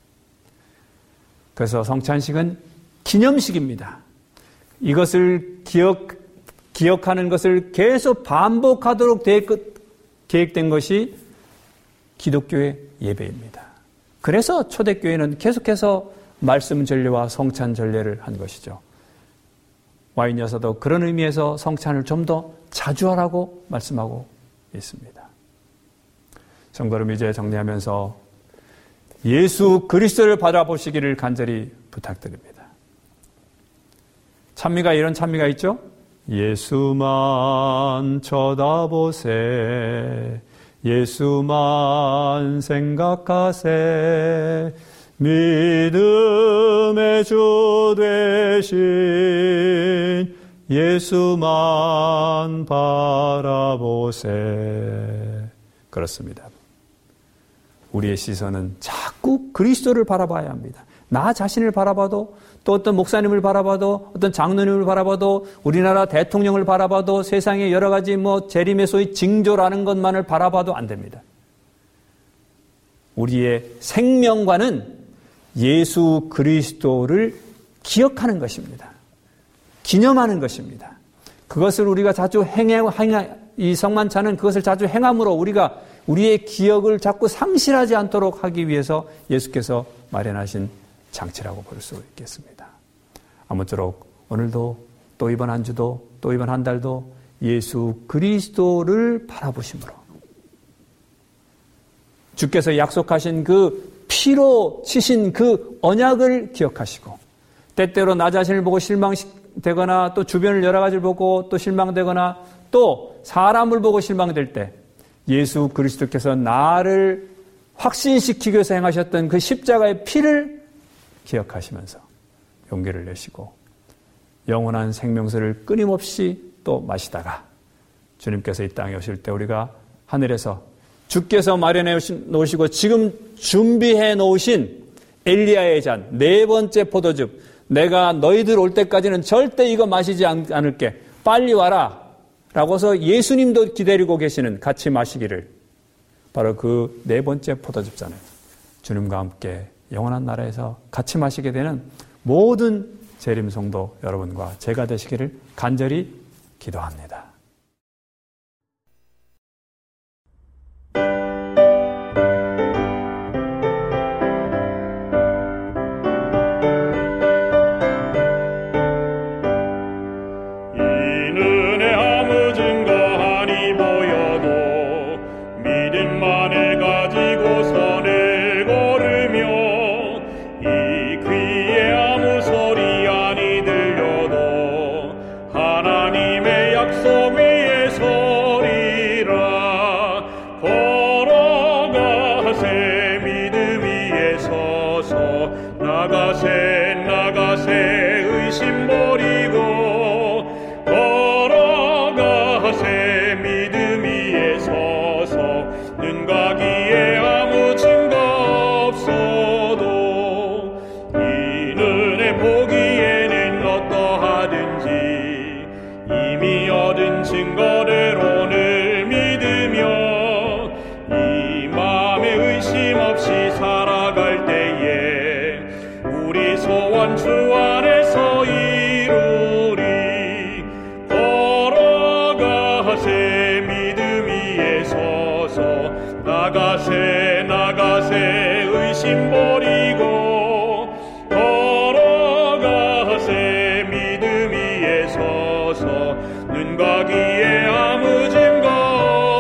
그래서 성찬식은 기념식입니다. 이것을 기억, 기억하는 것을 계속 반복하도록 계획된 것이 기독교의 예배입니다. 그래서 초대교회는 계속해서 말씀 전례와 성찬 전례를 한 것이죠. 와인여사도 그런 의미에서 성찬을 좀 더 자주 하라고 말씀하고 있습니다. 성도름 이제 정리하면서 예수 그리스도를 바라보시기를 간절히 부탁드립니다. 찬미가 이런 찬미가 있죠? 예수만 쳐다보세, 예수만 생각하세, 믿음의 주 되신 예수만 바라보세. 그렇습니다. 우리의 시선은 자꾸 그리스도를 바라봐야 합니다. 나 자신을 바라봐도, 또 어떤 목사님을 바라봐도, 어떤 장로님을 바라봐도, 우리나라 대통령을 바라봐도, 세상의 여러 가지 뭐 재림의 소위 징조라는 것만을 바라봐도 안 됩니다. 우리의 생명관은 예수 그리스도를 기억하는 것입니다. 기념하는 것입니다. 그것을 우리가 자주 행해, 행해, 이 성만찬은 그것을 자주 행함으로 우리가 우리의 기억을 자꾸 상실하지 않도록 하기 위해서 예수께서 마련하신 장치라고 볼 수 있겠습니다. 아무쪼록 오늘도 또 이번 한 주도 또 이번 한 달도 예수 그리스도를 바라보심으로 주께서 약속하신 그 피로 치신 그 언약을 기억하시고 때때로 나 자신을 보고 실망되거나 또 주변을 여러 가지를 보고 또 실망되거나 또 사람을 보고 실망될 때 예수 그리스도께서 나를 확신시키기 위해서 행하셨던 그 십자가의 피를 기억하시면서 용기를 내시고 영원한 생명수를 끊임없이 또 마시다가 주님께서 이 땅에 오실 때 우리가 하늘에서 주께서 마련해 놓으시고 지금 준비해 놓으신 엘리야의 잔, 네 번째 포도즙, 내가 너희들 올 때까지는 절대 이거 마시지 않을게, 빨리 와라 라고서 예수님도 기다리고 계시는, 같이 마시기를, 바로 그 네 번째 포도즙잔을 주님과 함께 영원한 나라에서 같이 마시게 되는 모든 재림 성도 여러분과 제가 되시기를 간절히 기도합니다. 나가세 나가세 의심 버리고 걸어가세 믿음 위에 서서 눈과 귀에 아무 증거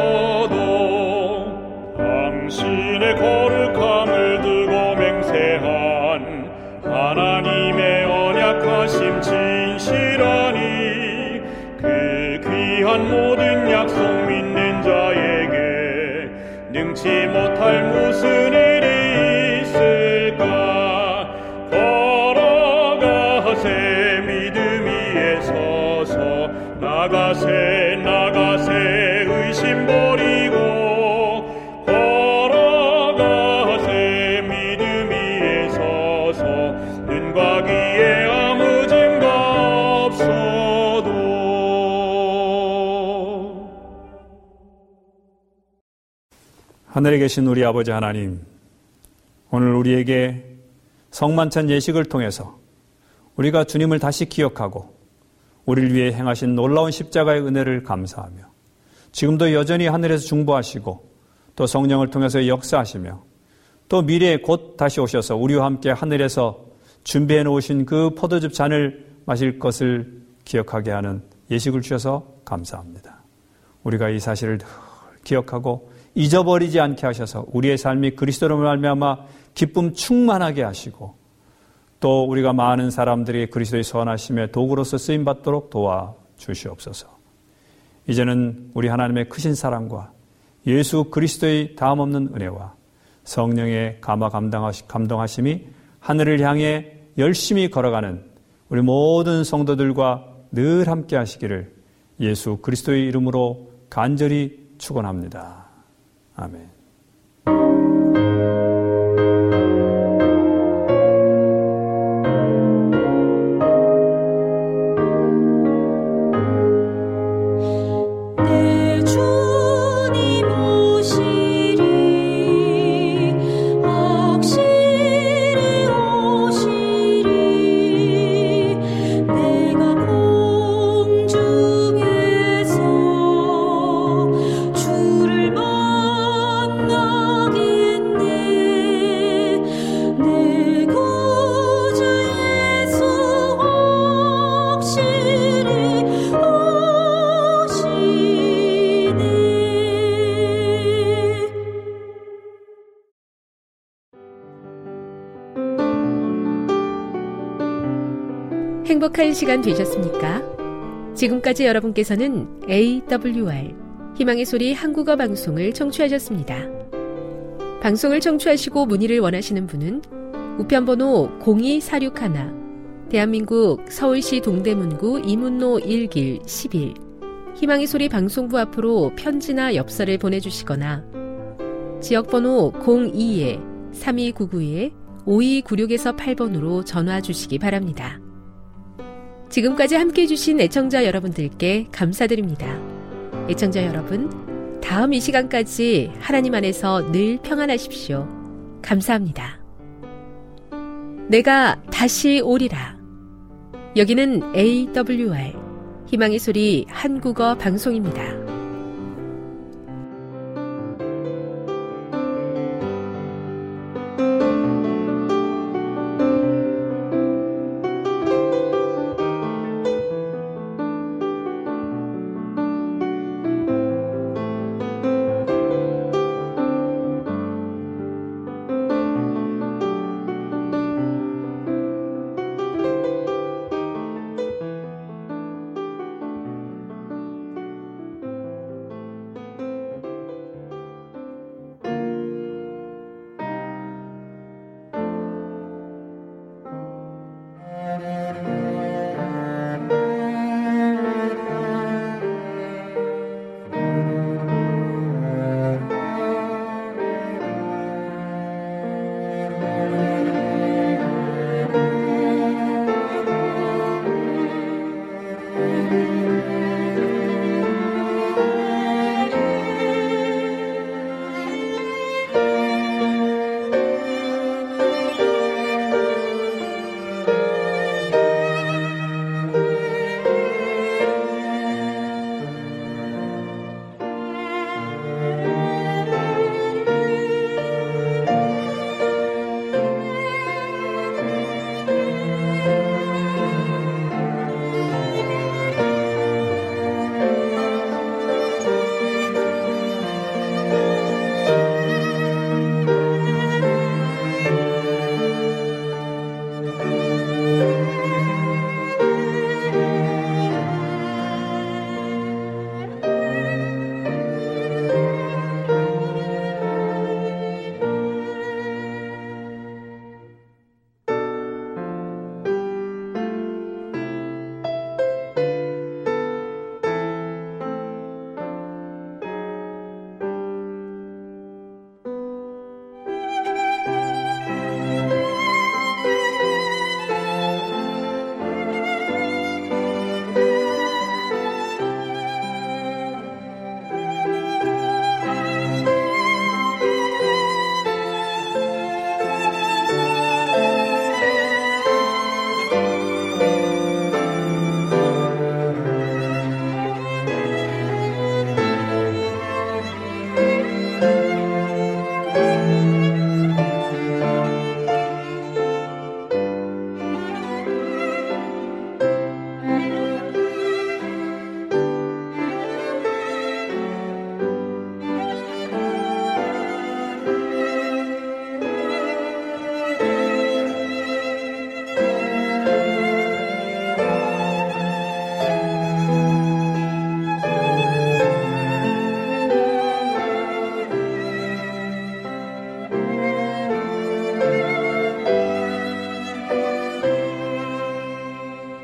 없어도 당신의 거룩함을 두고 맹세한 하나님의 언약하심 진실하니 그 귀한 모든 약속 믿는 자에게 능치 못할 무슨 일이 있을까. 걸어가세 나가세 나가세 의심 버리고 걸어가세 믿음 위에 서서 눈과 귀에 아무 증거 없어도. 하늘에 계신 우리 아버지 하나님, 오늘 우리에게 성만찬 예식을 통해서 우리가 주님을 다시 기억하고 우리를 위해 행하신 놀라운 십자가의 은혜를 감사하며 지금도 여전히 하늘에서 중보하시고 또 성령을 통해서 역사하시며 또 미래에 곧 다시 오셔서 우리와 함께 하늘에서 준비해 놓으신 그 포도즙 잔을 마실 것을 기억하게 하는 예식을 주셔서 감사합니다. 우리가 이 사실을 늘 기억하고 잊어버리지 않게 하셔서 우리의 삶이 그리스도로 말미암아 기쁨 충만하게 하시고 또 우리가 많은 사람들이 그리스도의 선하심의 도구로서 쓰임받도록 도와주시옵소서. 이제는 우리 하나님의 크신 사랑과 예수 그리스도의 다음없는 은혜와 성령의 감화 감동하심이 하늘을 향해 열심히 걸어가는 우리 모든 성도들과 늘 함께 하시기를 예수 그리스도의 이름으로 간절히 축원합니다. 아멘. 행복한 시간 되셨습니까? 지금까지 여러분께서는 에이더블유알 희망의 소리 한국어 방송을 청취하셨습니다. 방송을 청취하시고 문의를 원하시는 분은 우편번호 공이사육일 대한민국 서울시 동대문구 이문로 일 길 십일 희망의 소리 방송부 앞으로 편지나 엽서를 보내주시거나 지역번호 공이 삼이구구 오이구육에서 팔 번으로 전화 주시기 바랍니다. 지금까지 함께해 주신 애청자 여러분들께 감사드립니다. 애청자 여러분, 다음 이 시간까지 하나님 안에서 늘 평안하십시오. 감사합니다. 내가 다시 오리라. 여기는 에이더블유알 희망의 소리 한국어 방송입니다.